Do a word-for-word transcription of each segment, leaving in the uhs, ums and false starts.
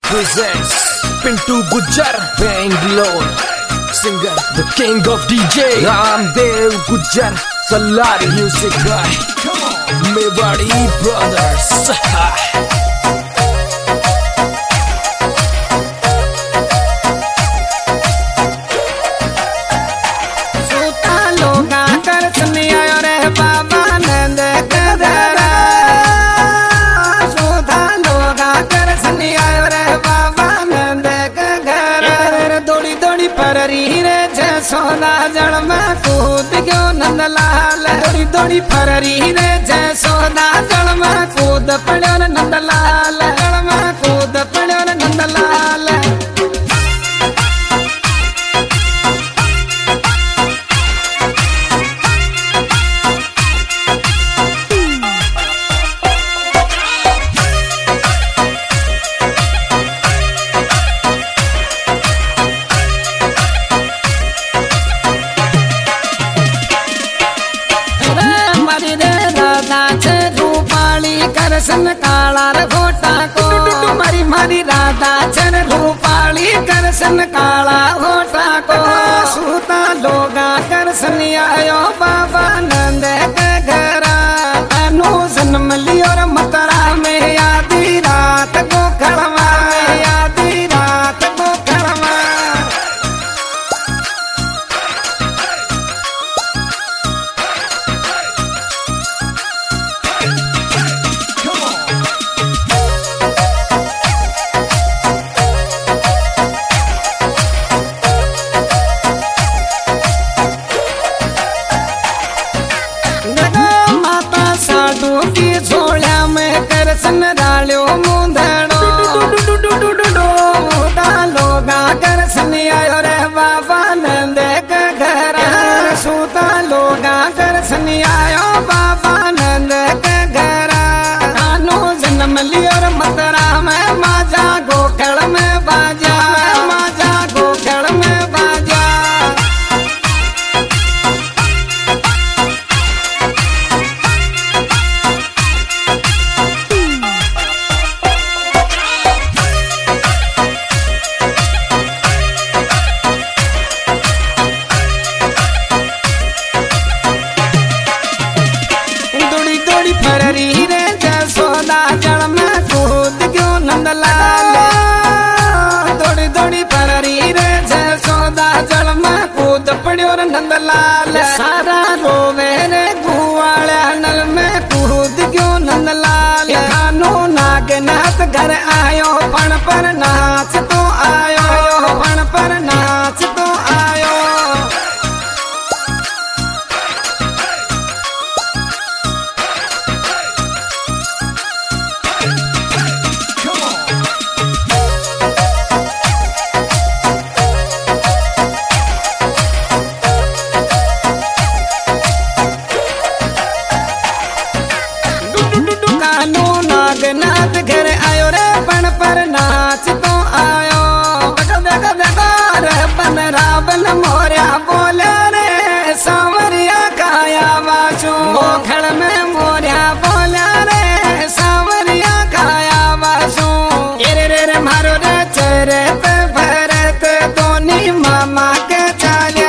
presents Pintu Gujjar Bangalore, singer, the king of D J Ramdev Gujjar, Salari music guy, Mewadi brothers. सोना जल में कूद गयो नंदलाल, दौड़ी दौड़ी फररी रे जय सोना जल में कूद पड़ो नंदलाल, जल में कूद पड़ो नंदलाल। करसन काला रे घोटा को मारी मारी राधा चर रूपाली करसन काला घोटा को सूता लोगा करसन आयो बाबा नंद के घरा अनु जन्म लियो रे मतरा में आधी रात को खड़वा में आधी रात को खड़वा। करसन डालो मुंदड़ो लोगा करसन आयो रे बाबा नंद के घरा, सूता लोगा करसन आयो बाबा नंद के घरा अनु जन्म लियो रे मतरा में माजा गोखड़ में बाजा, माजा गोखड़ में बाजा। फररी रे जसोदा जल में कूद गयो नंदलाल, दौड़ी दौड़ी फररी रे जसोदा जल में कूद पड़ो रे नंदलाल। सारा रोवे रे गुवाला नल में कूद गयो नंदलाल, खानो नागनाथ घर आयो पण पर नाच तो आयो, पण पर नाच तो आयो। नागनाथ घर आयो रे पण पर नाच तो आयो, देखो देखो रे बन रावण मोरिया बोले रे सांवरिया काया वासु, गोखड़ में मोरिया बोले रे सांवरिया काया वासु। रे रे रे मारो रे चरत भरत दोनी मामा के चाल्या।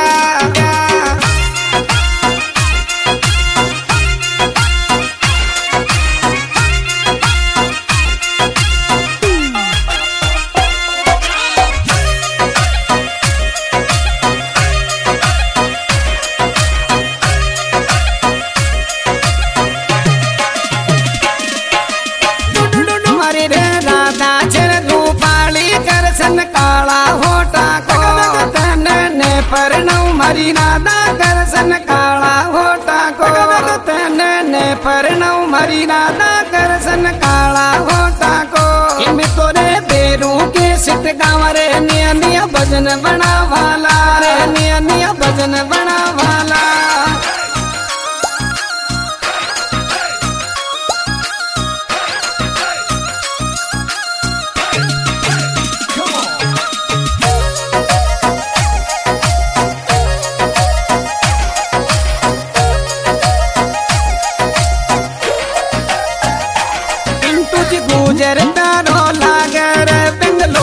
करसन काला होटा को तने परनौ मरी राधा, करसन काला होटा को तने परनौ मरी राधा, करसन काला होटा को। इमे तोरे बेरू के सिट गाँव रे निया निया भजन बना वाला रे, निया निया भजन बना वाला। गुजरता रो लागर बेंगलोर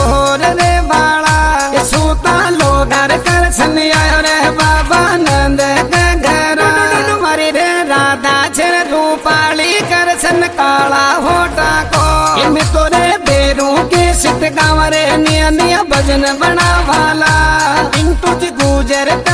इन काला होटा को इन तोरे बेरू के सित गाँव रे निया निया भजन बना वाला इन तुझ गुजर